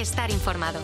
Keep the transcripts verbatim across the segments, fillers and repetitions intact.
Estar informado.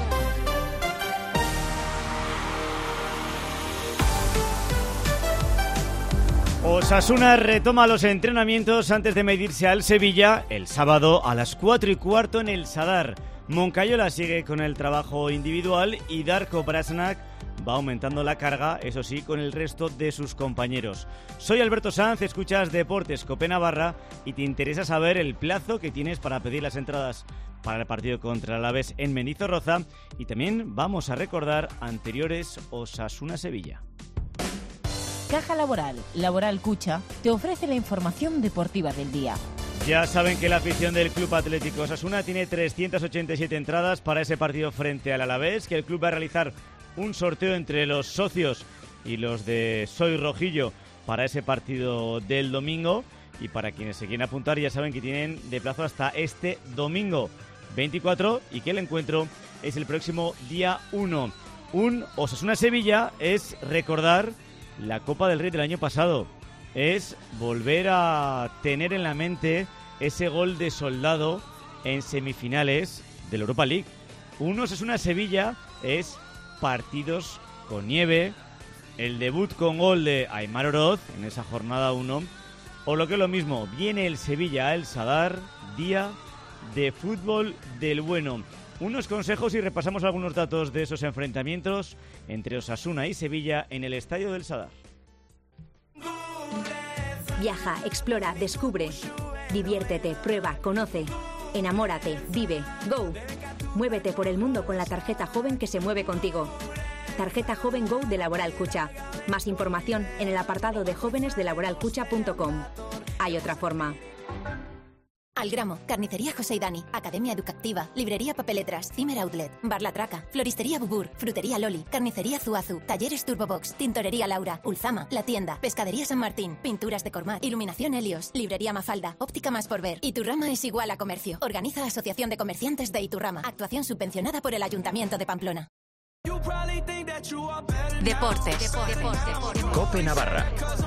Osasuna retoma los entrenamientos antes de medirse al Sevilla el sábado a las cuatro y cuarto en el Sadar. Moncayola sigue con el trabajo individual y Darko Brasnak va aumentando la carga, eso sí, con el resto de sus compañeros. Soy Alberto Sanz, escuchas Deportes Cope Navarra y te interesa saber el plazo que tienes para pedir las entradas para el partido contra el Alavés en Mendizorroza, y también vamos a recordar anteriores Osasuna-Sevilla. Caja Laboral, Laboral Cucha, te ofrece la información deportiva del día. Ya saben que la afición del Club Atlético Osasuna tiene trescientas ochenta y siete entradas para ese partido frente al Alavés, que el club va a realizar un sorteo entre los socios y los de Soy Rojillo para ese partido del domingo. Y para quienes se quieren apuntar, ya saben que tienen de plazo hasta este domingo veinticuatro y que el encuentro es el próximo día uno. Un Osasuna-Sevilla es recordar la Copa del Rey del año pasado, es volver a tener en la mente ese gol de Soldado en semifinales de la Europa League. Un Osasuna-Sevilla es partidos con nieve, el debut con gol de Aimar Oroz en esa jornada uno, o lo que es lo mismo, viene el Sevilla a El Sadar, día de fútbol del bueno. Unos consejos y repasamos algunos datos de esos enfrentamientos entre Osasuna y Sevilla en el Estadio del Sadar. Viaja, explora, descubre, diviértete, prueba, conoce, enamórate, vive, Go. Muévete por el mundo con la tarjeta joven que se mueve contigo. Tarjeta Joven Go de Laboral Cucha. Más información en el apartado de jóvenes de laboral cucha punto com. Hay otra forma. Algramo, Carnicería José y Dani, Academia Educativa, Librería Papeletras, Cimer Outlet, Bar La Traca, Floristería Bubur, Frutería Loli, Carnicería Zuazu, Talleres Turbobox, Tintorería Laura, Ulzama, La Tienda, Pescadería San Martín, Pinturas de Cormat, Iluminación Helios, Librería Mafalda, Óptica Más por Ver. Iturrama es igual a comercio. Organiza Asociación de Comerciantes de Iturrama. Actuación subvencionada por el Ayuntamiento de Pamplona. Deportes. Deportes. Cope Navarra.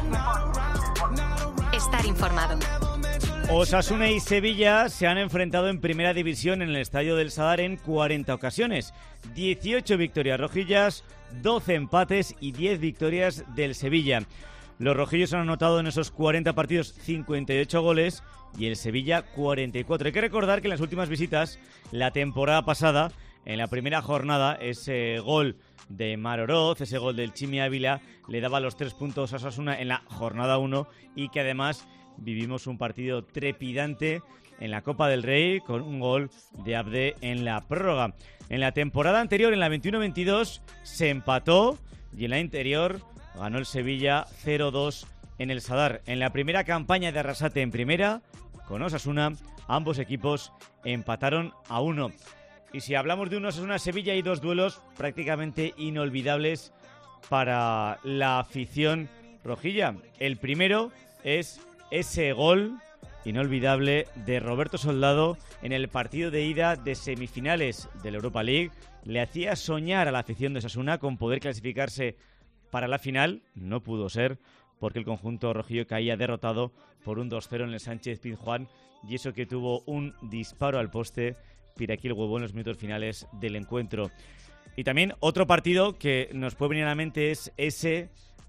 Estar informado. Osasuna y Sevilla se han enfrentado en primera división en el Estadio del Sadar en cuarenta ocasiones. dieciocho victorias rojillas, doce empates y diez victorias del Sevilla. Los rojillos han anotado en esos cuarenta partidos cincuenta y ocho goles y el Sevilla cuarenta y cuatro. Hay que recordar que en las últimas visitas, la temporada pasada, en la primera jornada, ese gol de Mar Oroz, ese gol del Chimi Ávila, le daba los tres puntos a Osasuna en la jornada uno, y que además vivimos un partido trepidante en la Copa del Rey con un gol de Abde en la prórroga. En la temporada anterior, en la veintiuno veintidós, se empató y en la anterior ganó el Sevilla cero dos en el Sadar. En la primera campaña de Arrasate en primera, con Osasuna, ambos equipos empataron a uno. Y si hablamos de un Osasuna-Sevilla, hay dos duelos prácticamente inolvidables para la afición rojilla. El primero es ese gol inolvidable de Roberto Soldado en el partido de ida de semifinales de la Europa League. Le hacía soñar a la afición de Osasuna con poder clasificarse para la final. No pudo ser, porque el conjunto rojillo caía derrotado por un dos cero en el Sánchez Pizjuán, y eso que tuvo un disparo al poste Piraquí Huevo en los minutos finales del encuentro. Y también otro partido que nos puede venir a la mente es ese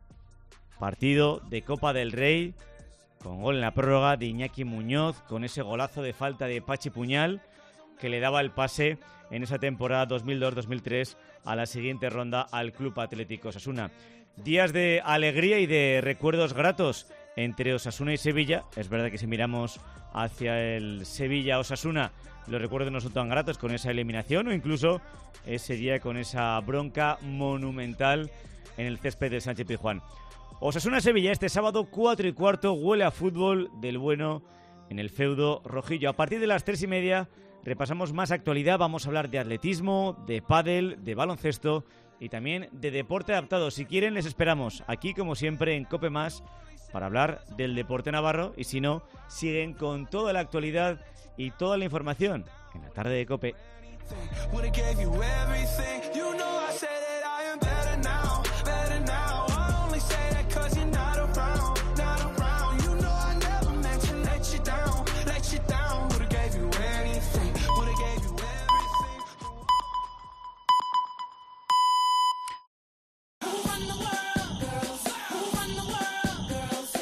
partido de Copa del Rey con gol en la prórroga de Iñaki Muñoz, con ese golazo de falta de Pachi Puñal que le daba el pase en esa temporada dos mil dos dos mil tres a la siguiente ronda al Club Atlético Osasuna. Días de alegría y de recuerdos gratos entre Osasuna y Sevilla. Es verdad que si miramos hacia el Sevilla-Osasuna, los recuerdos no son tan gratos con esa eliminación, o incluso ese día con esa bronca monumental en el césped del Sánchez Pizjuán. Osasuna-Sevilla este sábado cuatro y cuarto, huele a fútbol del bueno en el feudo rojillo. A partir de las tres y media repasamos más actualidad, vamos a hablar de atletismo, de pádel, de baloncesto y también de deporte adaptado. Si quieren, les esperamos aquí como siempre en Cope Más para hablar del deporte navarro, y si no, siguen con toda la actualidad y toda la información en la tarde de Cope.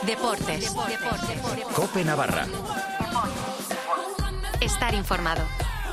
Deportes. Deportes. COPE Navarra. Estar informado.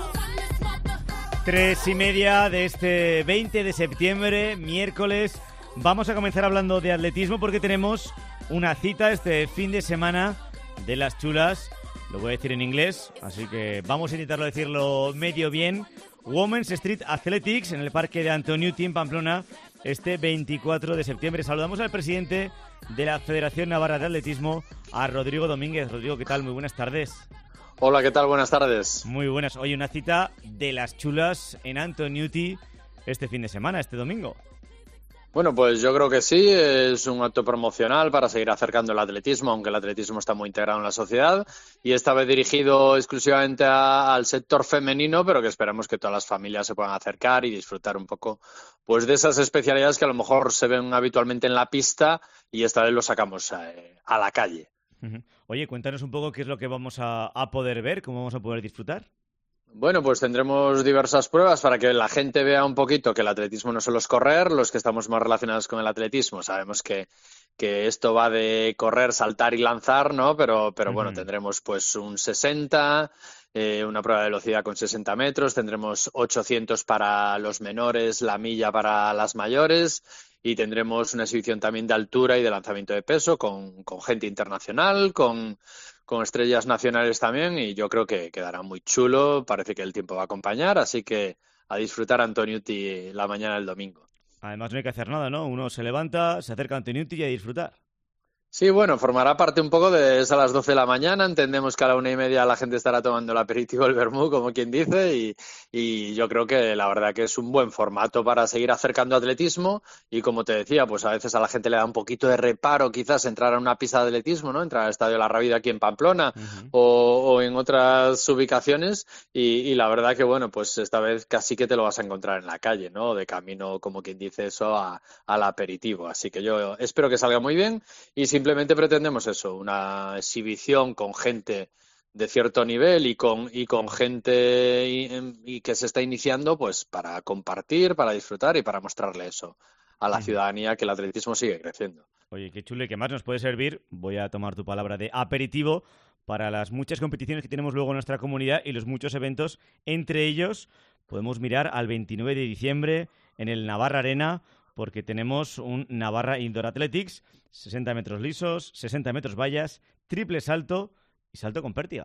Tres y media de este veinte de septiembre, miércoles. Vamos a comenzar hablando de atletismo porque tenemos una cita este fin de semana de las chulas. Lo voy a decir en inglés, así que vamos a intentarlo decirlo medio bien. Women's Street Athletics en el parque de Antoniuti en Pamplona este veinticuatro de septiembre. Saludamos al presidente de la Federación Navarra de Atletismo, a Rodrigo Domínguez. Rodrigo, ¿qué tal? Muy buenas tardes. Hola, ¿qué tal? Buenas tardes. Muy buenas. Hoy una cita de las chulas en Antoniuti este fin de semana, este domingo. Bueno, pues yo creo que sí, es un acto promocional para seguir acercando el atletismo, aunque el atletismo está muy integrado en la sociedad, y esta vez dirigido exclusivamente a, al sector femenino, pero que esperamos que todas las familias se puedan acercar y disfrutar un poco pues de esas especialidades que a lo mejor se ven habitualmente en la pista y esta vez lo sacamos a, a la calle. Uh-huh. Oye, cuéntanos un poco qué es lo que vamos a, a poder ver, cómo vamos a poder disfrutar. Bueno, pues tendremos diversas pruebas para que la gente vea un poquito que el atletismo no solo es correr. Los que estamos más relacionados con el atletismo sabemos que, que esto va de correr, saltar y lanzar, ¿no? Pero, pero uh-huh. bueno, tendremos pues un sesenta, eh, una prueba de velocidad con sesenta metros, tendremos ochocientos para los menores, la milla para las mayores y tendremos una exhibición también de altura y de lanzamiento de peso con, con gente internacional, con... con estrellas nacionales también, y yo creo que quedará muy chulo. Parece que el tiempo va a acompañar, así que a disfrutar Antoniuti la mañana del domingo. Además no hay que hacer nada, ¿no? Uno se levanta, se acerca a Antoniuti y a disfrutar. Sí, bueno, formará parte un poco de es a las doce de la mañana. Entendemos que a la una y media la gente estará tomando el aperitivo, el vermú, como quien dice, y, y yo creo que la verdad que es un buen formato para seguir acercando atletismo. Y como te decía, pues a veces a la gente le da un poquito de reparo quizás entrar a una pista de atletismo, ¿no? Entrar al Estadio La Rábida aquí en Pamplona uh-huh. o, o en otras ubicaciones. Y, y la verdad que, bueno, pues esta vez casi que te lo vas a encontrar en la calle, ¿no? De camino, como quien dice eso, a, al aperitivo. Así que yo espero que salga muy bien y si simplemente pretendemos eso, una exhibición con gente de cierto nivel y con y con gente y, y que se está iniciando, pues para compartir, para disfrutar y para mostrarle eso a la ciudadanía, que el atletismo sigue creciendo. Oye, qué chulo y qué más nos puede servir, voy a tomar tu palabra, de aperitivo para las muchas competiciones que tenemos luego en nuestra comunidad y los muchos eventos. Entre ellos podemos mirar al veintinueve de diciembre en el Navarra Arena, porque tenemos un Navarra Indoor Athletics, sesenta metros lisos, sesenta metros vallas, triple salto y salto con pértiga.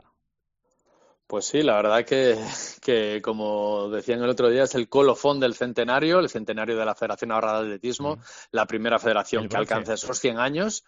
Pues sí, la verdad que, que como decían el otro día, es el colofón del centenario, el centenario de la Federación Navarra de Atletismo, mm. la primera federación que alcanza esos cien años,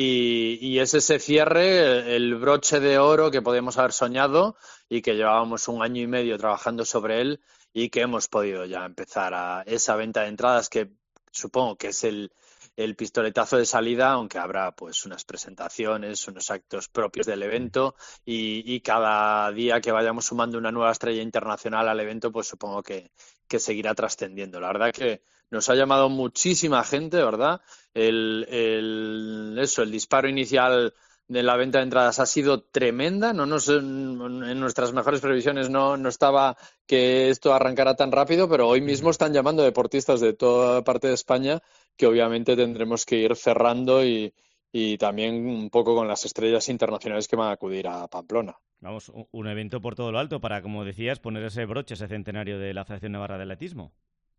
y, y es ese cierre, el broche de oro que podíamos haber soñado y que llevábamos un año y medio trabajando sobre él y que hemos podido ya empezar a esa venta de entradas que supongo que es el, el pistoletazo de salida, aunque habrá pues unas presentaciones, unos actos propios del evento y, y cada día que vayamos sumando una nueva estrella internacional al evento, pues supongo que, que seguirá trascendiendo. La verdad que nos ha llamado muchísima gente, ¿verdad? El, el, eso, el disparo inicial de la venta de entradas ha sido tremenda. No nos, en nuestras mejores previsiones no, no estaba que esto arrancara tan rápido, pero hoy mismo están llamando deportistas de toda parte de España que obviamente tendremos que ir cerrando y, y también un poco con las estrellas internacionales que van a acudir a Pamplona. Vamos, un evento por todo lo alto para, como decías, poner ese broche, ese centenario de la Federación Navarra de Atletismo.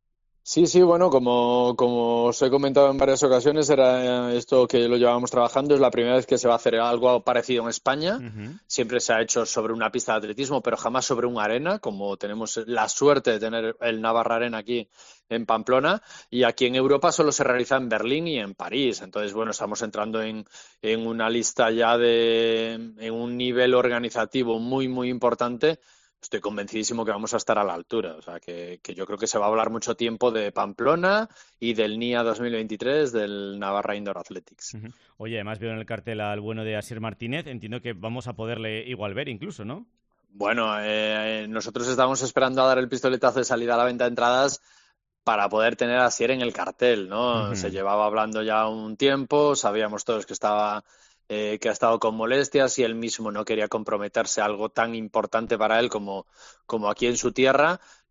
Sí, sí, bueno, como, como os he comentado en varias ocasiones, era esto que lo llevábamos trabajando, es la primera vez que se va a hacer algo parecido en España. Uh-huh. Siempre se ha hecho sobre una pista de atletismo, pero jamás sobre una arena, como tenemos la suerte de tener el Navarra Arena aquí en Pamplona, y aquí en Europa solo se realiza en Berlín y en París. Entonces, bueno, estamos entrando en, en una lista ya de, en un nivel organizativo muy, muy importante. Estoy convencidísimo que vamos a estar a la altura. O sea, que, que yo creo que se va a hablar mucho tiempo de Pamplona y del N I A dos mil veintitrés, del Navarra Indoor Athletics. Uh-huh. Oye, además veo en el cartel al bueno de Asier Martínez. Entiendo que vamos a poderle igual ver incluso, ¿no? Bueno, eh, nosotros estamos esperando a dar el pistoletazo de salida a la venta de entradas para poder tener a Asier en el cartel, ¿no? Uh-huh. Se llevaba hablando ya un tiempo, sabíamos todos que estaba... Eh, que ha estado con molestias y él mismo no quería comprometerse a algo tan importante para él como, como aquí en su tierra,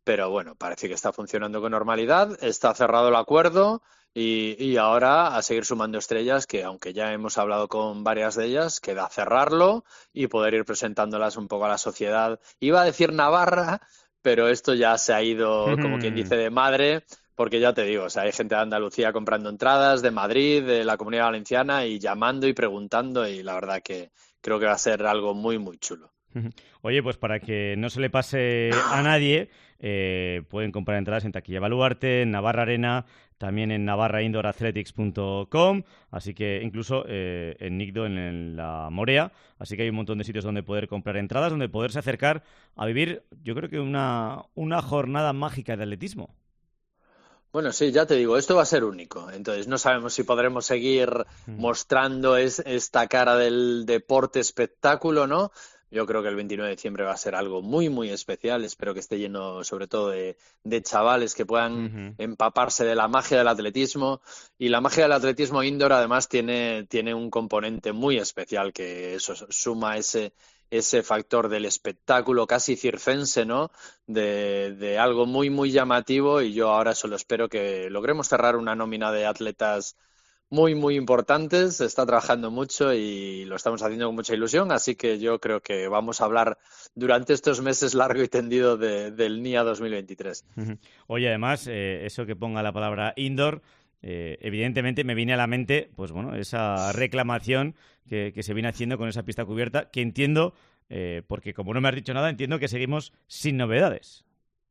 pero bueno, parece que está funcionando con normalidad, está cerrado el acuerdo y, y ahora a seguir sumando estrellas que, aunque ya hemos hablado con varias de ellas, queda cerrarlo y poder ir presentándolas un poco a la sociedad. Iba a decir Navarra, pero esto ya se ha ido, como quien dice, de madre, porque ya te digo, o sea, hay gente de Andalucía comprando entradas, de Madrid, de la Comunidad Valenciana, y llamando y preguntando, y la verdad que creo que va a ser algo muy, muy chulo. Oye, pues para que no se le pase a nadie, eh, pueden comprar entradas en Taquilla Baluarte, en Navarra Arena, también en navarra indoor athletics punto com, así que incluso eh, en Nicdo, en, en la Morea, así que hay un montón de sitios donde poder comprar entradas, donde poderse acercar a vivir, yo creo que una, una jornada mágica de atletismo. Bueno, sí, ya te digo, esto va a ser único. Entonces, no sabemos si podremos seguir mostrando es, esta cara del deporte espectáculo, ¿no? Yo creo que el veintinueve de diciembre va a ser algo muy, muy especial. Espero que esté lleno, sobre todo, de, de chavales que puedan uh-huh. empaparse de la magia del atletismo. Y la magia del atletismo indoor, además, tiene, tiene un componente muy especial, que eso suma ese... ese factor del espectáculo casi circense, ¿no? De, de algo muy, muy llamativo, y yo ahora solo espero que logremos cerrar una nómina de atletas muy, muy importantes. Se está trabajando mucho y lo estamos haciendo con mucha ilusión, así que yo creo que vamos a hablar durante estos meses largo y tendido de, del N I A dos mil veintitrés. Oye, además, eh, eso que ponga la palabra indoor, Eh, evidentemente me viene a la mente, pues bueno, esa reclamación que, que se viene haciendo con esa pista cubierta, que entiendo, eh, porque como no me has dicho nada, entiendo que seguimos sin novedades.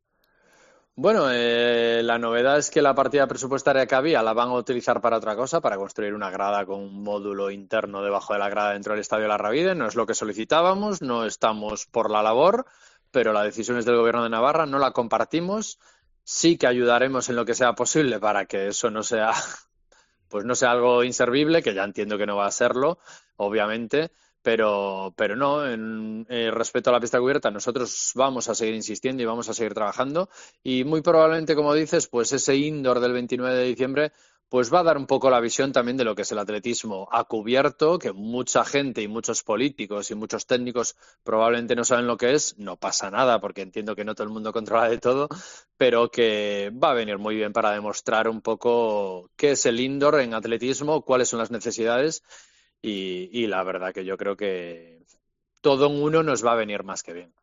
Bueno, eh, la novedad es que la partida presupuestaria que había la van a utilizar para otra cosa, para construir una grada con un módulo interno debajo de la grada dentro del Estadio La Ravide. No es lo que solicitábamos, no estamos por la labor, pero la decisión es del Gobierno de Navarra, no la compartimos. Sí que ayudaremos en lo que sea posible para que eso no sea, pues no sea algo inservible, que ya entiendo que no va a serlo, obviamente, pero, pero no, en eh, respecto a la pista cubierta, nosotros vamos a seguir insistiendo y vamos a seguir trabajando, y muy probablemente, como dices, pues ese indoor del veintinueve de diciembre pues va a dar un poco la visión también de lo que es el atletismo a cubierto, que mucha gente y muchos políticos y muchos técnicos probablemente no saben lo que es. No pasa nada, porque entiendo que no todo el mundo controla de todo, pero que va a venir muy bien para demostrar un poco qué es el indoor en atletismo, cuáles son las necesidades, y, y la verdad que yo creo que todo en uno nos va a venir más que bien.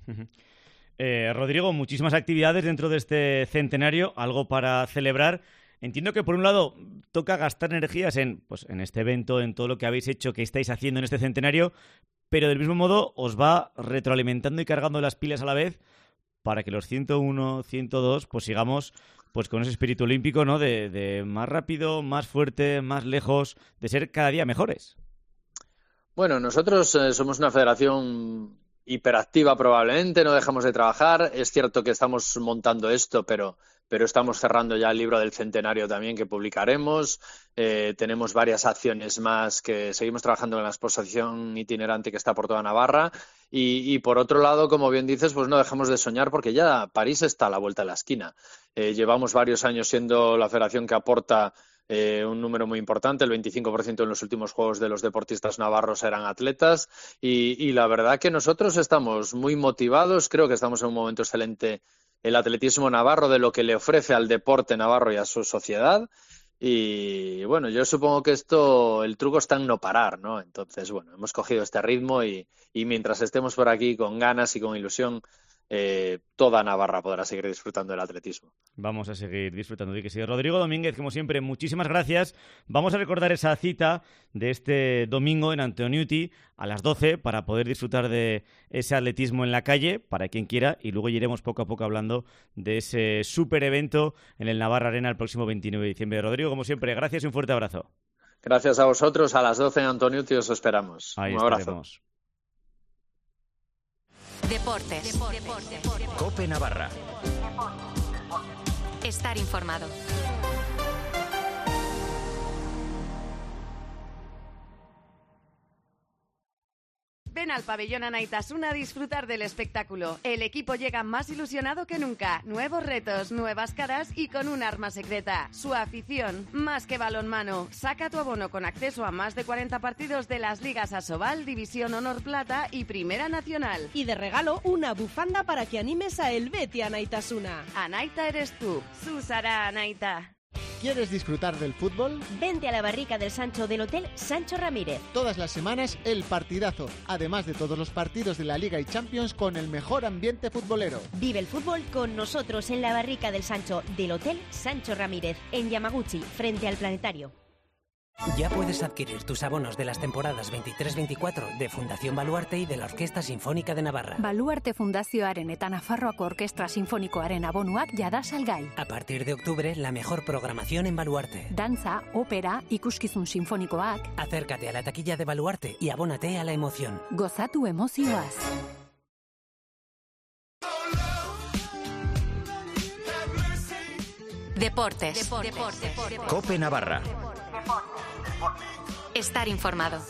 Eh, Rodrigo, muchísimas actividades dentro de este centenario, algo para celebrar. Entiendo que, por un lado, toca gastar energías en, pues, en este evento, en todo lo que habéis hecho, que estáis haciendo en este centenario, pero del mismo modo os va retroalimentando y cargando las pilas a la vez para que los ciento uno, ciento dos, pues sigamos pues con ese espíritu olímpico, ¿no? De, de más rápido, más fuerte, más lejos, de ser cada día mejores. Bueno, nosotros eh, somos una federación hiperactiva probablemente, no dejamos de trabajar. Es cierto que estamos montando esto, pero... pero estamos cerrando ya el libro del centenario también, que publicaremos. Eh, tenemos varias acciones más, que seguimos trabajando en la exposición itinerante que está por toda Navarra. Y, y por otro lado, como bien dices, pues no dejamos de soñar, porque ya París está a la vuelta de la esquina. Eh, llevamos varios años siendo la federación que aporta eh, un número muy importante. El veinticinco por ciento en los últimos Juegos de los deportistas navarros eran atletas. Y, y la verdad que nosotros estamos muy motivados. Creo que estamos en un momento excelente el atletismo navarro, de lo que le ofrece al deporte navarro y a su sociedad. Y bueno, yo supongo que esto, el truco está en no parar, ¿no? Entonces, bueno, hemos cogido este ritmo y, y mientras estemos por aquí con ganas y con ilusión, eh, toda Navarra podrá seguir disfrutando del atletismo. Vamos a seguir disfrutando de que sí. Rodrigo Domínguez, como siempre, muchísimas gracias. Vamos a recordar esa cita de este domingo en Antoniuti a las doce para poder disfrutar de ese atletismo en la calle, para quien quiera, y luego iremos poco a poco hablando de ese súper evento en el Navarra Arena el próximo veintinueve de diciembre. Rodrigo, como siempre, gracias y un fuerte abrazo. Gracias a vosotros. A las doce en Antoniuti os esperamos. Ahí un abrazo. Estaremos. Deportes. Deportes. COPE Navarra. Estar informado. Ven al pabellón Anaitasuna a disfrutar del espectáculo. El equipo llega más ilusionado que nunca. Nuevos retos, nuevas caras y con un arma secreta. Su afición, más que balonmano. Saca tu abono con acceso a más de cuarenta partidos de las ligas Asobal, División Honor Plata y Primera Nacional. Y de regalo, una bufanda para que animes a el Betis Anaitasuna. Anaita eres tú. Susara Anaita. ¿Quieres disfrutar del fútbol? Vente a la barrica del Sancho del Hotel Sancho Ramírez. Todas las semanas el partidazo, además de todos los partidos de la Liga y Champions con el mejor ambiente futbolero. Vive el fútbol con nosotros en la barrica del Sancho del Hotel Sancho Ramírez, en Yamaguchi, frente al Planetario. Ya puedes adquirir tus abonos de las temporadas veintitrés veinticuatro de Fundación Baluarte y de la Orquesta Sinfónica de Navarra. Baluarte Fundazioaren eta Nafarroako Orkestra Sinfonikoaren abonuak jada salgai. A partir de octubre, la mejor programación en Baluarte. Danza, ópera, ikuskizun sinfonikoak. Acércate a la taquilla de Baluarte y abónate a la emoción. Gozatu emozioaz. Deportes. Deportes. Deportes. COPE Navarra. Estar informado.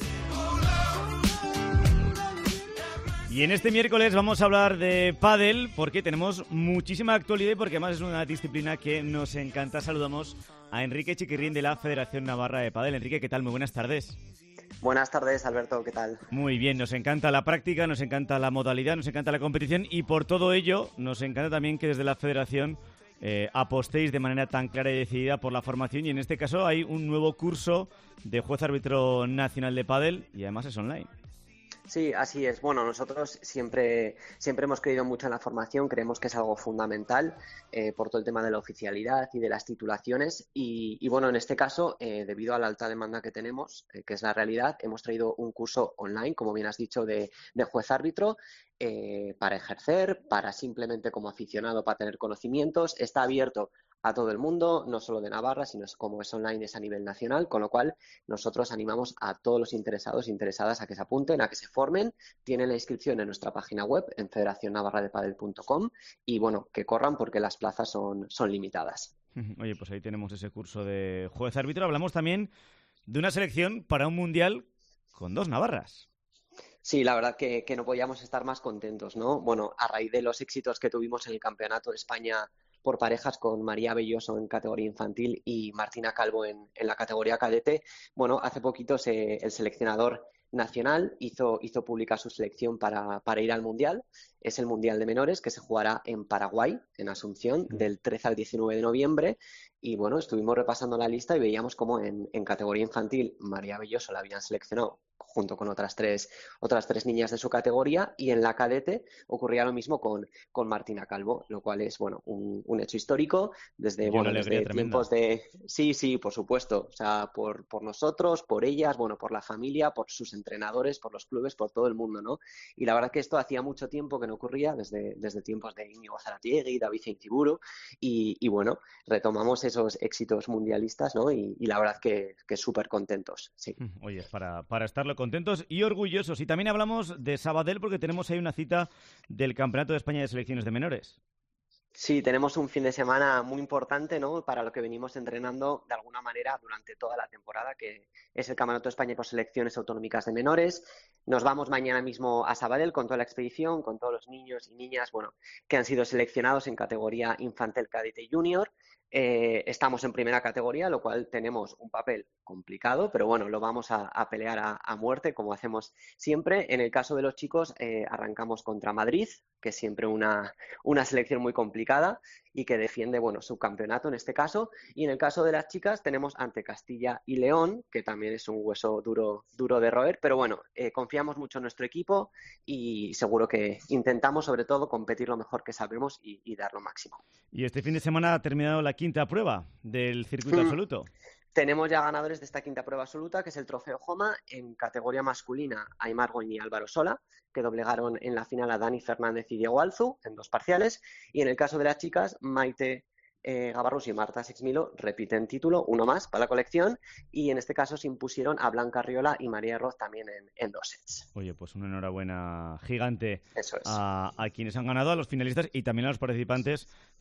Y en este miércoles vamos a hablar de pádel porque tenemos muchísima actualidad y porque además es una disciplina que nos encanta. Saludamos a Enrique Chiquirrín de la Federación Navarra de Pádel. Enrique, ¿qué tal? Muy buenas tardes. Buenas tardes, Alberto, ¿qué tal? Muy bien, nos encanta la práctica, nos encanta la modalidad, nos encanta la competición y por todo ello nos encanta también que desde la Federación Eh, apostéis de manera tan clara y decidida por la formación y en este caso hay un nuevo curso de juez árbitro nacional de pádel y además es online. Sí, así es. Bueno, nosotros siempre siempre hemos creído mucho en la formación, creemos que es algo fundamental eh, por todo el tema de la oficialidad y de las titulaciones y, y bueno, en este caso, eh, debido a la alta demanda que tenemos, eh, que es la realidad, hemos traído un curso online, como bien has dicho, de, de juez árbitro eh, para ejercer, para simplemente como aficionado, para tener conocimientos. Está abierto a todo el mundo, no solo de Navarra, sino es como es online, es a nivel nacional, con lo cual nosotros animamos a todos los interesados e interesadas a que se apunten, a que se formen. Tienen la inscripción en nuestra página web, en federación navarra de pádel punto com y bueno, que corran porque las plazas son, son limitadas. Oye, pues ahí tenemos ese curso de juez árbitro. Hablamos también de una selección para un mundial con dos navarras. Sí, la verdad que, que no podíamos estar más contentos, ¿no? Bueno, a raíz de los éxitos que tuvimos en el Campeonato de España por parejas con María Belloso en categoría infantil y Martina Calvo en, en la categoría cadete, bueno, hace poquito se, el seleccionador nacional hizo, hizo pública su selección para, para ir al Mundial. Es el Mundial de Menores que se jugará en Paraguay, en Asunción, del trece al diecinueve de noviembre. Y bueno, estuvimos repasando la lista y veíamos como en, en categoría infantil María Belloso la habían seleccionado junto con otras tres otras tres niñas de su categoría y en la cadete ocurría lo mismo con, con Martina Calvo, lo cual es bueno un, un hecho histórico desde, bueno, desde tiempos de... Sí, sí, por supuesto, o sea, por, por nosotros, por ellas, bueno, por la familia, por sus entrenadores, por los clubes, por todo el mundo, ¿no? Y la verdad que esto hacía mucho tiempo que no ocurría, desde, desde tiempos de Íñigo Zaratiegui, David Cintiburu y, y bueno, retomamos esos éxitos mundialistas, ¿no? Y, y la verdad que, que súper contentos, sí. Oye, para, para estarlo contentos y orgullosos. Y también hablamos de Sabadell porque tenemos ahí una cita del Campeonato de España de Selecciones de Menores. Sí, tenemos un fin de semana muy importante, ¿no? Para lo que venimos entrenando de alguna manera durante toda la temporada, que es el Campeonato de España por Selecciones Autonómicas de Menores. Nos vamos mañana mismo a Sabadell con toda la expedición, con todos los niños y niñas, bueno, que han sido seleccionados en categoría infantil, cadete y junior. Eh, estamos en primera categoría, lo cual tenemos un papel complicado, pero bueno, lo vamos a, a pelear a, a muerte, como hacemos siempre. En el caso de los chicos, eh, arrancamos contra Madrid, que es siempre una, una selección muy complicada y que defiende, bueno, su campeonato en este caso. Y en el caso de las chicas tenemos ante Castilla y León, que también es un hueso duro, duro de roer, pero bueno, eh, confiamos mucho en nuestro equipo y seguro que intentamos sobre todo competir lo mejor que sabemos y, y dar lo máximo. Y este fin de semana ha terminado la quinta prueba del circuito mm. absoluto. Tenemos ya ganadores de esta quinta prueba absoluta, que es el Trofeo Joma. En categoría masculina, Aymar Goñi y Álvaro Sola, que doblegaron en la final a Dani Fernández y Diego Alzu en dos parciales. Y en el caso de las chicas, Maite eh, Gabarrus y Marta Sexmilo repiten título, uno más para la colección. Y en este caso se impusieron a Blanca Riola y María Roz también en, en dos sets. Oye, pues una enhorabuena gigante Eso es. a, a quienes han ganado, a los finalistas y también a los participantes, que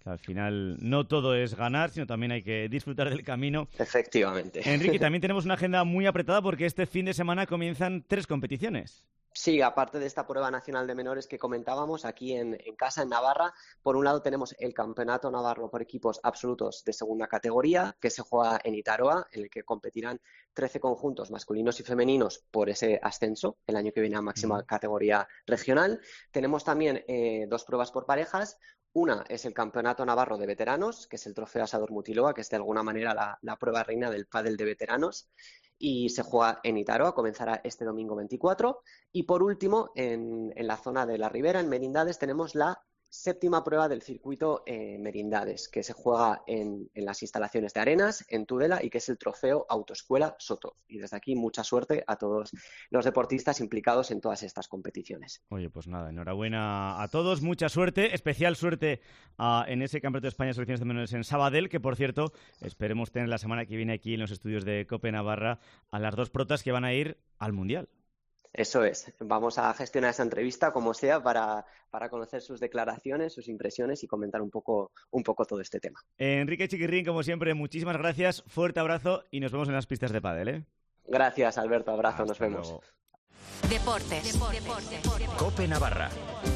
Al final no todo es ganar, sino también hay que disfrutar del camino. Efectivamente. Enrique, también tenemos una agenda muy apretada porque este fin de semana comienzan tres competiciones. Sí, aparte de esta prueba nacional de menores que comentábamos, aquí en, en casa, en Navarra, por un lado tenemos el Campeonato Navarro por equipos absolutos de segunda categoría, que se juega en Itaroa, en el que competirán trece conjuntos masculinos y femeninos por ese ascenso el año que viene a máxima categoría regional. Tenemos también eh, dos pruebas por parejas. Una es el Campeonato Navarro de Veteranos, que es el Trofeo Asador Mutiloa, que es de alguna manera la, la prueba reina del pádel de veteranos, y se juega en Itaroa, comenzará este domingo veinticuatro. Y por último, en, en la zona de la Ribera, en Merindades, tenemos la séptima prueba del circuito eh, Merindades, que se juega en, en las instalaciones de Arenas, en Tudela, y que es el Trofeo Autoescuela Soto. Y desde aquí, mucha suerte a todos los deportistas implicados en todas estas competiciones. Oye, pues nada, enhorabuena a todos, mucha suerte, especial suerte uh, en ese Campeonato de España de Selecciones de Menores en Sabadell, que por cierto, esperemos tener la semana que viene aquí en los estudios de COPE Navarra a las dos protas que van a ir al Mundial. Eso es. Vamos a gestionar esa entrevista como sea para, para conocer sus declaraciones, sus impresiones y comentar un poco, un poco todo este tema. Enrique Chiquirrín, como siempre, muchísimas gracias, fuerte abrazo y nos vemos en las pistas de pádel, ¿eh? Gracias, Alberto, abrazo, Hasta nos vemos. luego. Deportes. Deportes. COPE Navarra.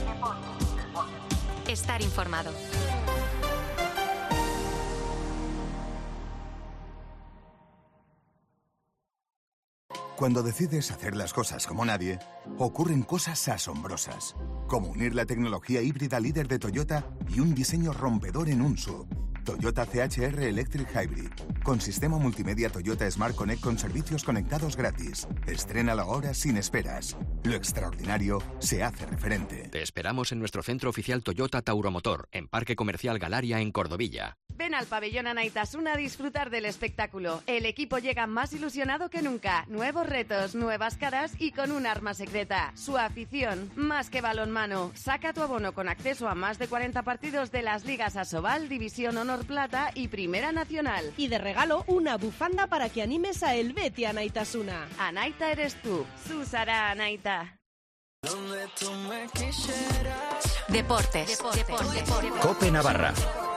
Estar informado. Cuando decides hacer las cosas como nadie, ocurren cosas asombrosas, como unir la tecnología híbrida líder de Toyota y un diseño rompedor en un S U V. Toyota C H R Electric Hybrid, con sistema multimedia Toyota Smart Connect con servicios conectados gratis. Estrénalo ahora sin esperas. Lo extraordinario se hace referente. Te esperamos en nuestro centro oficial Toyota Tauromotor, en Parque Comercial Galaria, en Cordovilla. Ven al pabellón Anaitasuna a disfrutar del espectáculo. El equipo llega más ilusionado que nunca. Nuevos retos, nuevas caras y con un arma secreta. Su afición, más que balonmano. Saca tu abono con acceso a más de cuarenta partidos de las ligas Asobal, División Honor Plata y Primera Nacional. Y de regalo, una bufanda para que animes a el Betis Anaitasuna. Anaita eres tú. Susara Anaita. Deportes. Deportes. COPE Navarra.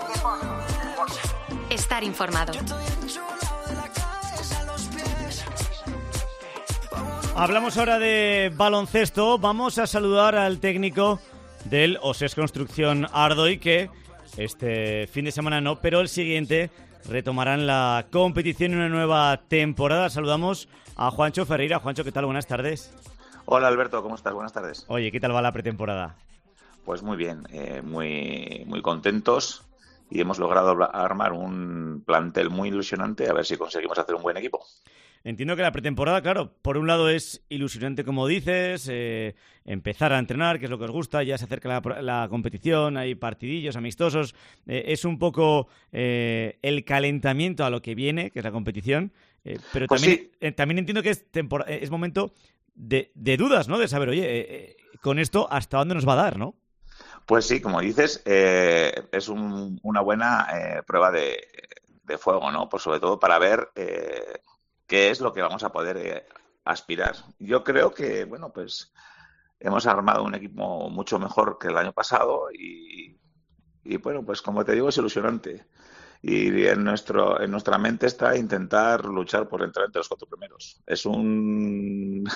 Estar informado. Hablamos ahora de baloncesto. Vamos a saludar al técnico del Osés Construcción Ardoy, que este fin de semana no, pero el siguiente retomarán la competición en una nueva temporada. Saludamos a Juancho Ferreira. Juancho, ¿qué tal? Buenas tardes. Hola Alberto, ¿cómo estás? Buenas tardes. Oye, ¿qué tal va la pretemporada? Pues muy bien, eh, muy, muy contentos y hemos logrado armar un plantel muy ilusionante, a ver si conseguimos hacer un buen equipo. Entiendo que la pretemporada, claro, por un lado es ilusionante, como dices, eh, empezar a entrenar, que es lo que os gusta, ya se acerca la, la competición, hay partidillos amistosos, eh, es un poco eh, el calentamiento a lo que viene, que es la competición, eh, pero pues también, sí. eh, también entiendo que es, tempor- es momento de, de dudas, ¿no? De saber, oye, eh, eh, con esto, ¿hasta dónde nos va a dar, no? Pues sí, como dices, eh, es un, una buena eh, prueba de, de fuego, ¿no? Pues sobre todo para ver eh, qué es lo que vamos a poder eh, aspirar. Yo creo que, bueno, pues hemos armado un equipo mucho mejor que el año pasado y, y bueno, pues como te digo, es ilusionante. Y en nuestro en nuestra mente está intentar luchar por entrar entre los cuatro primeros. Es un...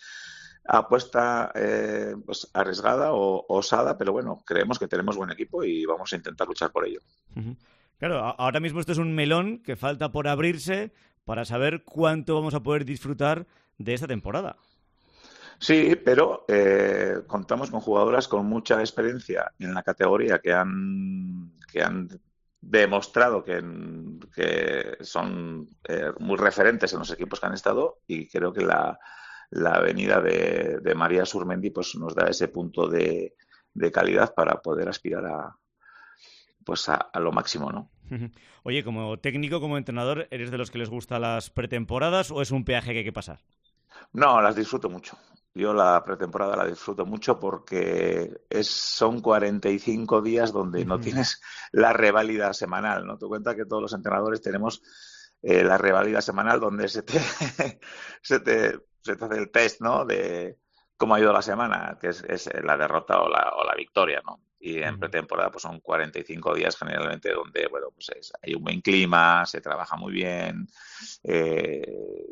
apuesta eh, pues arriesgada o osada, pero bueno, creemos que tenemos buen equipo y vamos a intentar luchar por ello. Uh-huh. Claro, a- ahora mismo esto es un melón que falta por abrirse para saber cuánto vamos a poder disfrutar de esta temporada. Sí, pero eh, contamos con jugadoras con mucha experiencia en la categoría que han que han demostrado que, que son eh, muy referentes en los equipos que han estado y creo que la la venida de, de María Surmendi pues nos da ese punto de, de calidad para poder aspirar a pues a, a lo máximo, ¿no? Oye, como técnico, como entrenador, ¿eres de los que les gustan las pretemporadas o es un peaje que hay que pasar? No, las disfruto mucho. Yo la pretemporada la disfruto mucho porque es, son cuarenta y cinco días donde no tienes la reválida semanal, ¿no? Te cuenta que todos los entrenadores tenemos eh, la reválida semanal donde se te, se te se te hace el test, ¿no? De cómo ha ido la semana, que es, es la derrota o la, o la victoria, ¿no? Y en pretemporada pues son cuarenta y cinco días generalmente donde, bueno, pues es, hay un buen clima, se trabaja muy bien, eh,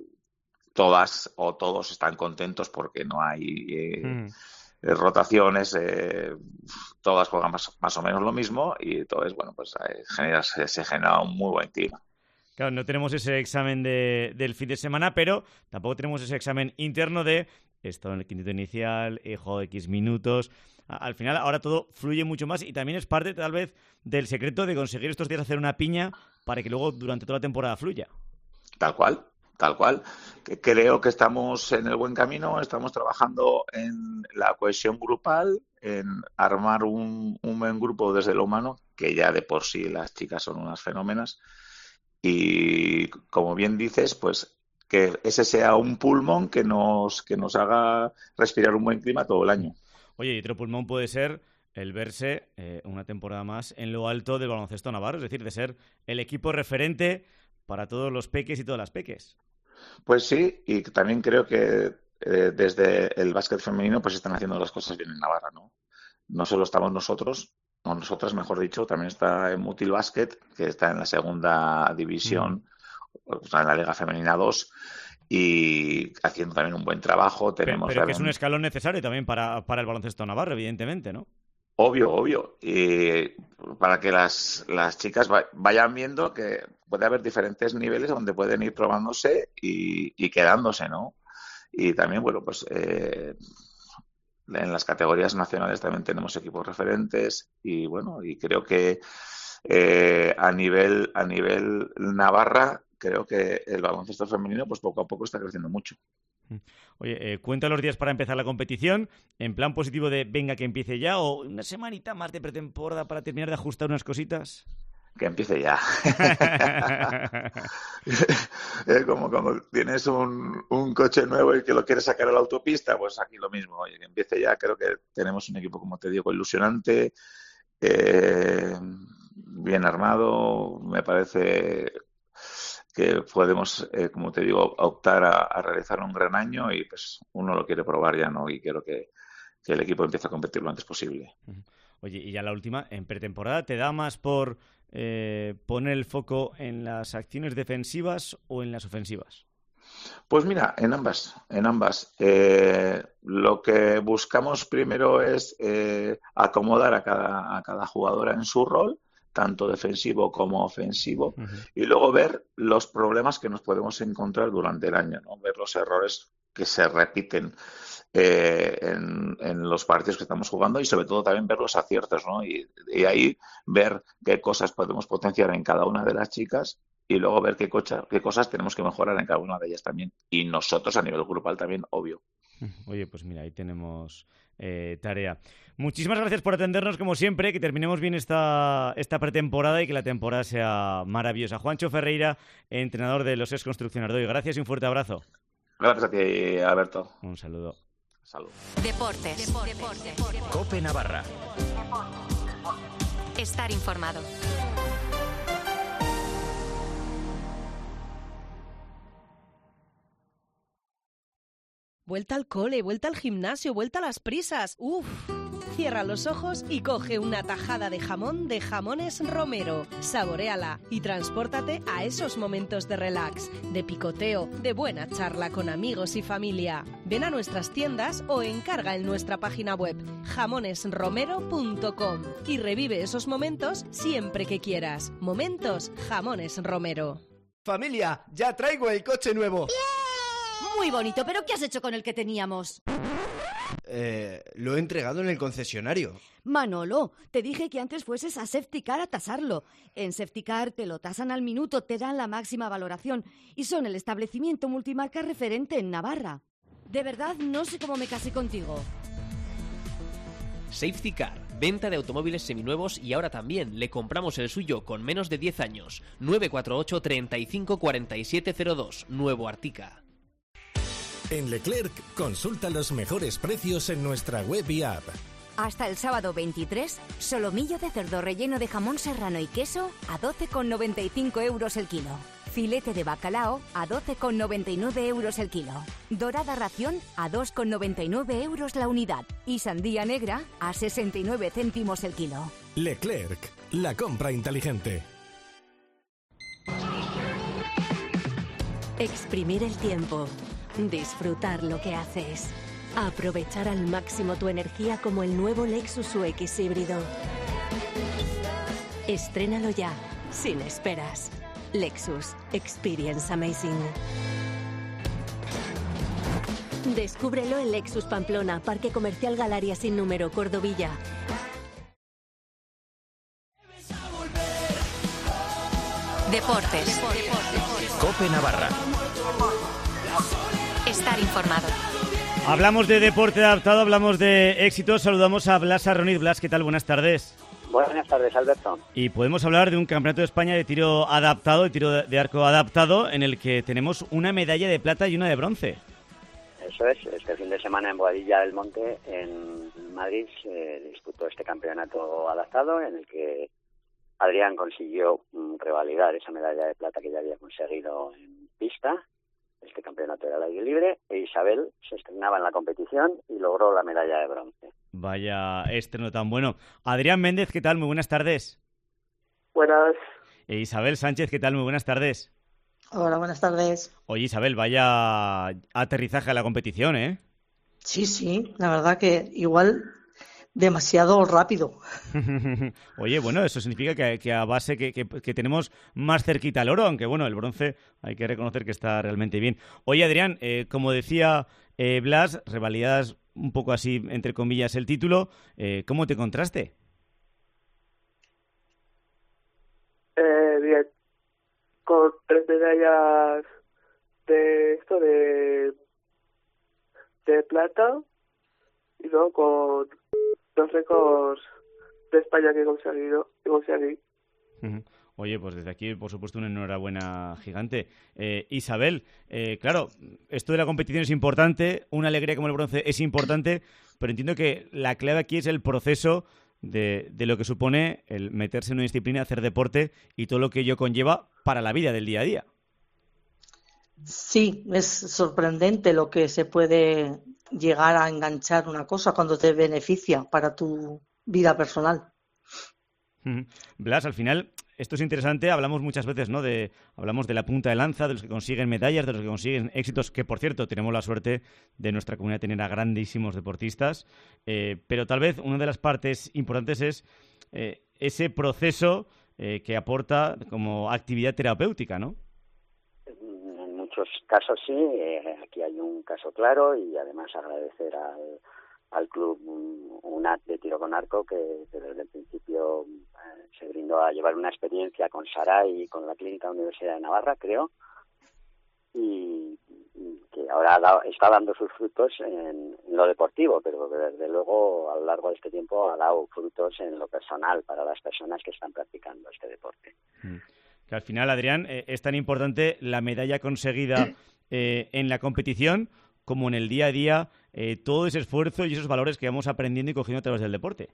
todas o todos están contentos porque no hay eh, mm. rotaciones, eh, todas juegan más, más o menos lo mismo y entonces, bueno, pues eh, genera, se, se genera un muy buen clima. Claro, no tenemos ese examen de, del fin de semana, pero tampoco tenemos ese examen interno de esto en el quinteto inicial, he jugado X minutos. Al final, ahora todo fluye mucho más y también es parte, tal vez, del secreto de conseguir estos días hacer una piña para que luego durante toda la temporada fluya. Tal cual, tal cual. Que creo que estamos en el buen camino, estamos trabajando en la cohesión grupal, en armar un, un buen grupo desde lo humano, que ya de por sí las chicas son unas fenómenas. Y como bien dices, pues que ese sea un pulmón que nos, que nos haga respirar un buen clima todo el año. Oye, y otro pulmón puede ser el verse eh, una temporada más en lo alto del baloncesto navarro, es decir, de ser el equipo referente para todos los peques y todas las peques. Pues sí, y también creo que eh, desde el básquet femenino pues están haciendo las cosas bien en Navarra, ¿no? No solo estamos nosotros, o nosotras, mejor dicho, también está en Mutil Basket, que está en la segunda división, mm. o sea, en la Liga Femenina dos, y haciendo también un buen trabajo. Tenemos pero pero también... que es un escalón necesario también para, para el baloncesto navarro, evidentemente, ¿no? Obvio, obvio. Y para que las, las chicas vayan viendo que puede haber diferentes niveles donde pueden ir probándose y, y quedándose, ¿no? Y también, bueno, pues eh, en las categorías nacionales también tenemos equipos referentes y, bueno, y creo que eh, a nivel a nivel Navarra creo que el baloncesto femenino pues poco a poco está creciendo mucho. Oye, eh, cuenta los días para empezar la competición, en plan positivo de venga que empiece ya, o una semanita más de pretemporada para terminar de ajustar unas cositas. Que empiece ya. Como cuando tienes un, un coche nuevo y que lo quieres sacar a la autopista, pues aquí lo mismo. Oye, que empiece ya. Creo que tenemos un equipo, como te digo, ilusionante, eh, bien armado. Me parece que podemos, eh, como te digo, optar a, a realizar un gran año y pues uno lo quiere probar ya, ¿no? Y quiero que, que el equipo empiece a competir lo antes posible. Oye, y ya la última, en pretemporada, ¿te da más por eh, poner el foco en las acciones defensivas o en las ofensivas? Pues mira, en ambas, en ambas. Eh, lo que buscamos primero es eh, acomodar a cada, a cada jugadora en su rol, tanto defensivo como ofensivo, uh-huh. y luego ver los problemas que nos podemos encontrar durante el año, ¿no? Ver los errores que se repiten eh, en, en los partidos que estamos jugando y sobre todo también ver los aciertos, ¿no? Y, y ahí ver qué cosas podemos potenciar en cada una de las chicas y luego ver qué, cocha, qué cosas tenemos que mejorar en cada una de ellas también. Y nosotros a nivel grupal también, obvio. Oye, pues mira, ahí tenemos eh, tarea. Muchísimas gracias por atendernos, como siempre, que terminemos bien esta, esta pretemporada y que la temporada sea maravillosa. Juancho Ferreira, entrenador de los Ex Construcción Ardoy. Gracias y un fuerte abrazo. Gracias a ti, Alberto. Un saludo. Salud. Deportes. Deportes. Cope Navarra. Estar informado. Vuelta al cole, vuelta al gimnasio, vuelta a las prisas. ¡Uf! Cierra los ojos y coge una tajada de jamón de Jamones Romero. Saboréala y transpórtate a esos momentos de relax, de picoteo, de buena charla con amigos y familia. Ven a nuestras tiendas o encarga en nuestra página web jamones romero punto com y revive esos momentos siempre que quieras. Momentos Jamones Romero. Familia, ya traigo el coche nuevo. Muy bonito, pero ¿qué has hecho con el que teníamos? Eh, lo he entregado en el concesionario. Manolo, te dije que antes fueses a Safetycar a tasarlo. En Safetycar te lo tasan al minuto, te dan la máxima valoración y son el establecimiento multimarca referente en Navarra. De verdad, no sé cómo me casé contigo. Safetycar, venta de automóviles seminuevos y ahora también le compramos el suyo con menos de diez años. nueve cuatro ocho, treinta y cinco, cuarenta y siete cero dos, Nuevo Artica. En Leclerc, consulta los mejores precios en nuestra web y app. Hasta el sábado veintitrés, solomillo de cerdo relleno de jamón serrano y queso a doce con noventa y cinco euros el kilo. Filete de bacalao a doce con noventa y nueve euros el kilo. Dorada ración a dos con noventa y nueve euros la unidad. Y sandía negra a sesenta y nueve céntimos el kilo. Leclerc, la compra inteligente. Exprimir el tiempo. Disfrutar lo que haces. Aprovechar al máximo tu energía como el nuevo Lexus U X híbrido. Estrénalo ya, sin esperas. Lexus. Experience amazing. Descúbrelo en Lexus Pamplona, Parque Comercial Galaria sin número, Cordovilla. Deportes. COPE Navarra. Estar informado. Hablamos de deporte adaptado, hablamos de éxitos. Saludamos a Blas Arroniz. Blas, ¿qué tal? Buenas tardes. Buenas tardes, Alberto. Y podemos hablar de un campeonato de España de tiro adaptado, de tiro de arco adaptado, en el que tenemos una medalla de plata y una de bronce. Eso es, este fin de semana en Boadilla del Monte, en Madrid, se disputó este campeonato adaptado, en el que Adrián consiguió mm, revalidar esa medalla de plata que ya había conseguido en pista. Este campeonato era al aire libre, e Isabel se estrenaba en la competición y logró la medalla de bronce. Vaya estreno tan bueno. Adrián Méndez, ¿qué tal? Muy buenas tardes. Buenas. E Isabel Sánchez, ¿qué tal? Muy buenas tardes. Hola, buenas tardes. Oye, Isabel, vaya aterrizaje a la competición, ¿eh? Sí, sí, la verdad que igual demasiado rápido. Oye, bueno, eso significa que, que a base que, que, que tenemos más cerquita el oro, aunque bueno, el bronce hay que reconocer que está realmente bien. Oye, Adrián, eh, como decía eh, Blas, revalidadas un poco así, entre comillas, el título, eh, ¿cómo te encontraste? Eh, bien, con tres medallas de esto de de plata y luego con dos récords de España que he conseguido, que conseguí. Oye, pues desde aquí, por supuesto, una enhorabuena gigante. Eh, Isabel, eh, claro, esto de la competición es importante, una alegría como el bronce es importante, pero entiendo que la clave aquí es el proceso de, de lo que supone el meterse en una disciplina, hacer deporte y todo lo que ello conlleva para la vida del día a día. Sí, es sorprendente lo que se puede llegar a enganchar una cosa cuando te beneficia para tu vida personal. Blas, al final, esto es interesante, hablamos muchas veces, ¿no? De, hablamos de la punta de lanza, de los que consiguen medallas, de los que consiguen éxitos, que por cierto, tenemos la suerte de nuestra comunidad tener a grandísimos deportistas, eh, pero tal vez una de las partes importantes es eh, ese proceso eh, que aporta como actividad terapéutica, ¿no? En muchos casos sí, eh, aquí hay un caso claro y además agradecer al, al club U N A C de tiro con arco que, que desde el principio eh, se brindó a llevar una experiencia con Saray y con la Clínica Universidad de Navarra, creo, y, y que ahora da, está dando sus frutos en, en lo deportivo, pero que desde luego a lo largo de este tiempo ha dado frutos en lo personal para las personas que están practicando este deporte. Mm. Que al final, Adrián, eh, es tan importante la medalla conseguida eh, en la competición como en el día a día, eh, todo ese esfuerzo y esos valores que vamos aprendiendo y cogiendo a través del deporte.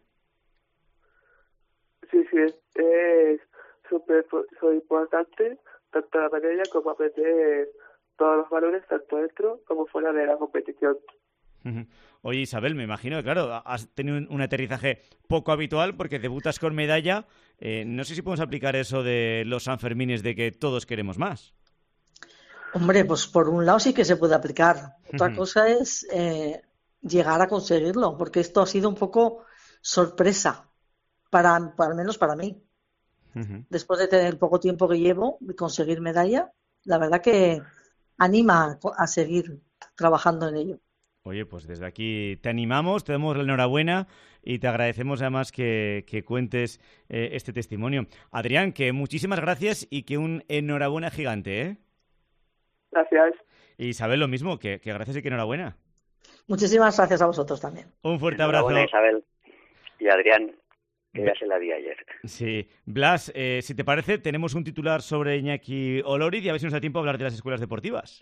Sí, sí, es súper importante tanto la medalla como aprender todos los valores tanto dentro como fuera de la competición. Oye, Isabel, me imagino que, claro, has tenido un aterrizaje poco habitual porque debutas con medalla. Eh, no sé si podemos aplicar eso de los Sanfermines de que todos queremos más. Hombre, pues por un lado sí que se puede aplicar. Otra cosa es eh, llegar a conseguirlo, porque esto ha sido un poco sorpresa, para, para al menos para mí. Uh-huh. Después de tener el poco tiempo que llevo y conseguir medalla, la verdad que anima a seguir trabajando en ello. Oye, pues desde aquí te animamos, te damos la enhorabuena y te agradecemos además que, que cuentes eh, este testimonio. Adrián, que muchísimas gracias y que un enhorabuena gigante, ¿eh? Gracias. Y Isabel, lo mismo, que, que gracias y que enhorabuena. Muchísimas gracias a vosotros también. Un fuerte abrazo. Enhorabuena, Isabel. Y Adrián, que ya se la di ayer. Sí. Blas, eh, si te parece, tenemos un titular sobre Iñaki Oloriz y a ver si nos da tiempo a hablar de las escuelas deportivas. Sí,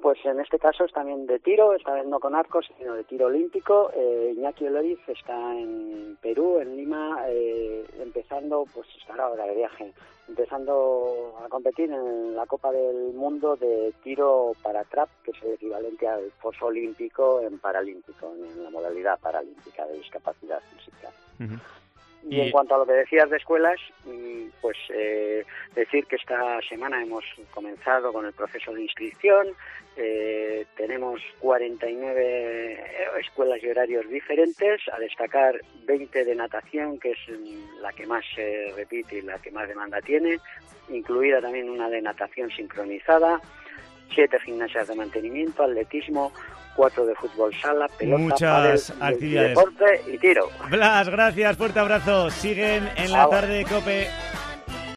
pues en este caso es también de tiro, esta vez no con arcos, sino de tiro olímpico. Eh, Iñaki Oloriz está en Perú, en Lima, eh, empezando, pues estará ahora de viaje, empezando a competir en la Copa del Mundo de tiro para trap, que es el equivalente al foso olímpico en paralímpico, en la modalidad paralímpica de discapacidad física. Uh-huh. Y, y en cuanto a lo que decías de escuelas, pues eh, decir que esta semana hemos comenzado con el proceso de inscripción. Eh, tenemos cuarenta y nueve escuelas y horarios diferentes, a destacar veinte de natación, que es la que más se repite y la que más demanda tiene, incluida también una de natación sincronizada, siete gimnasias de mantenimiento, atletismo, cuatro de fútbol sala, pelota, muchas pádel, actividades, deporte y tiro. Blas, gracias, fuerte abrazo. Siguen en la tarde de COPE.